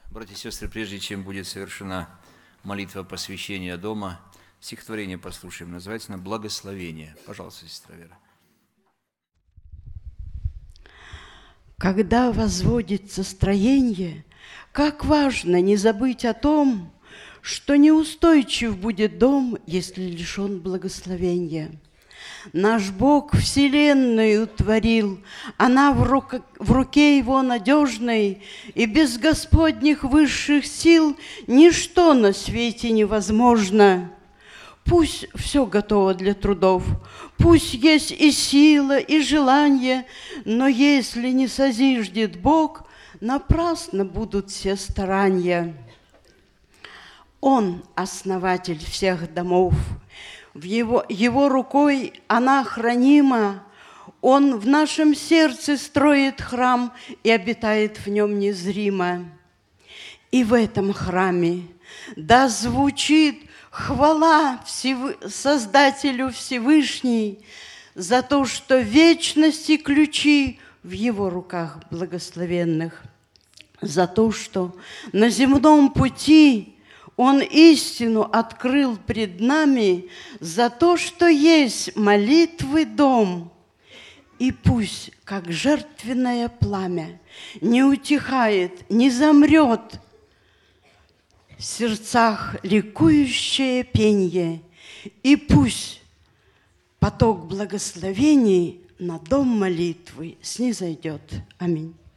Братья и сестры, прежде чем будет совершена молитва посвящения дома, стихотворение послушаем. Называется оно «Благословение». Пожалуйста, сестра Вера. Когда возводится строение, как важно не забыть о том, что неустойчив будет дом, если лишен благословения. Наш Бог вселенную творил, она в руке Его надежной, и без Господних высших сил ничто на свете невозможно. Пусть все готово для трудов, пусть есть и сила, и желание, но если не созиждет Бог, напрасно будут все старания. Он основатель всех домов, его рукой она хранима, Он в нашем сердце строит храм и обитает в нем незримо. И в этом храме да звучит хвала Создателю Всевышней за то, что вечности ключи в Его руках благословенных, за то, что на земном пути Он истину открыл пред нами, за то, что есть молитвы дом. И пусть, как жертвенное пламя, не утихает, не замрет в сердцах ликующее пенье, и пусть поток благословений на дом молитвы снизойдет. Аминь.